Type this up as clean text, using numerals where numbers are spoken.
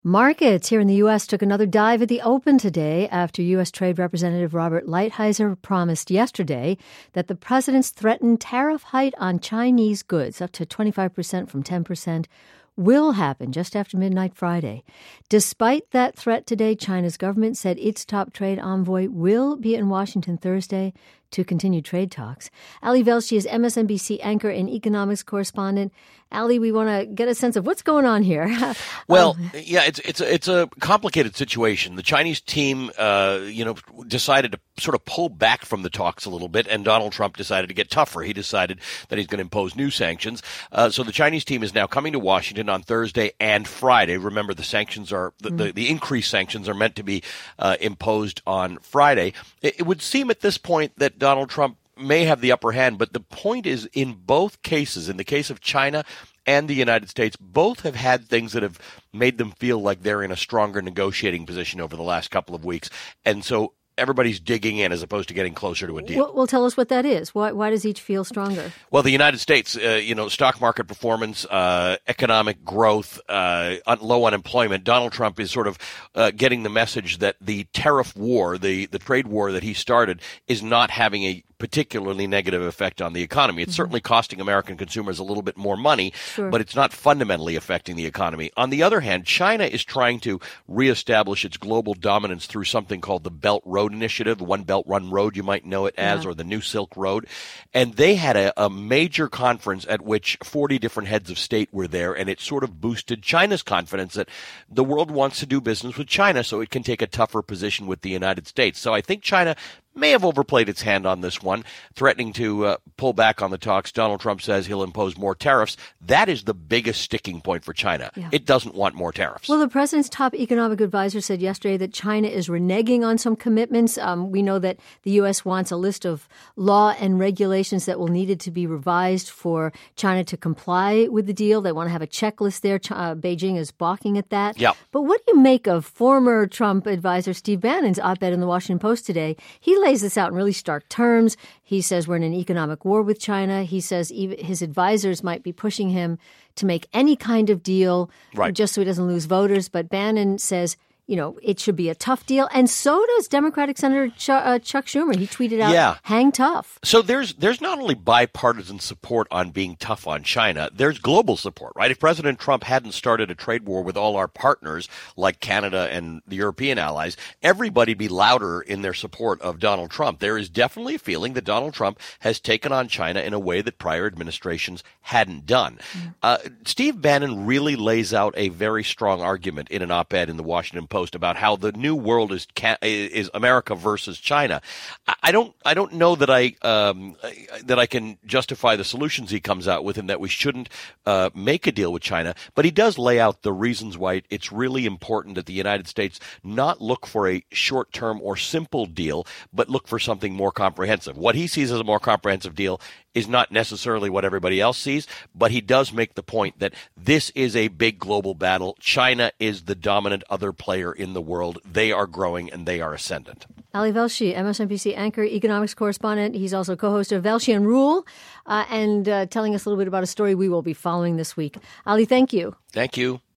Markets here in the U.S. took another dive at the open today after U.S. Trade Representative Robert Lighthizer promised yesterday that the president's threatened tariff hike on Chinese goods, up to 25% from 10%, will happen just after midnight Friday. Despite that threat today, China's government said its top trade envoy will be in Washington Thursday to continue trade talks. Ali Velshi is MSNBC anchor and economics correspondent. Ali, we want to get a sense of what's going on here. Well, yeah, it's a complicated situation. The Chinese team, decided to sort of pull back from the talks a little bit, and Donald Trump decided to get tougher. He decided that he's going to impose new sanctions. So the Chinese team is now coming to Washington on Thursday and Friday. Remember, the sanctions are the increased sanctions are meant to be imposed on Friday. It would seem at this point that Donald Trump may have the upper hand, but the point is, in both cases, in the case of China and the United States, both have had things that have made them feel like they're in a stronger negotiating position over the last couple of weeks. And so everybody's digging in as opposed to getting closer to a deal. Well, tell us what that is. Why does each feel stronger? Well, the United States, stock market performance, economic growth, low unemployment. Donald Trump is sort of getting the message that the tariff war, the trade war that he started, is not having a particularly negative effect on the economy. It's certainly costing American consumers a little bit more money, but it's not fundamentally affecting the economy. On the other hand, China is trying to reestablish its global dominance through something called the Belt Road Initiative, the One Belt, One Road, you might know it as, or the New Silk Road. And they had a major conference at which 40 different heads of state were there, and it sort of boosted China's confidence that the world wants to do business with China so it can take a tougher position with the United States. So I think China may have overplayed its hand on this one, threatening to pull back on the talks. Donald Trump says he'll impose more tariffs. That is the biggest sticking point for China. Yeah. It doesn't want more tariffs. Well, the president's top economic advisor said yesterday that China is reneging on some commitments. We know that the U.S. wants a list of law and regulations that will need to be revised for China to comply with the deal. They want to have a checklist there. Beijing is balking at that. Yeah. But what do you make of former Trump advisor Steve Bannon's op-ed in the Washington Post today? He lays this out in really stark terms. He says we're in an economic war with China. He says even his advisors might be pushing him to make any kind of deal just so he doesn't lose voters. But Bannon says, it should be a tough deal. And so does Democratic Senator Chuck Schumer. He tweeted out, hang tough. So there's not only bipartisan support on being tough on China, there's global support, right? If President Trump hadn't started a trade war with all our partners like Canada and the European allies, everybody'd be louder in their support of Donald Trump. There is definitely a feeling that Donald Trump has taken on China in a way that prior administrations hadn't done. Steve Bannon really lays out a very strong argument in an op-ed in the Washington Post about how the new world is America versus China. I don't know that I can justify the solutions he comes out with, and that we shouldn't make a deal with China. But he does lay out the reasons why it's really important that the United States not look for a short-term or simple deal, but look for something more comprehensive. What he sees as a more comprehensive deal is not necessarily what everybody else sees, but he does make the point that this is a big global battle. China is the dominant other player in the world. They are growing and they are ascendant. Ali Velshi, MSNBC anchor, economics correspondent. He's also co-host of Velshi and Rule, and telling us a little bit about a story we will be following this week. Ali, thank you. Thank you.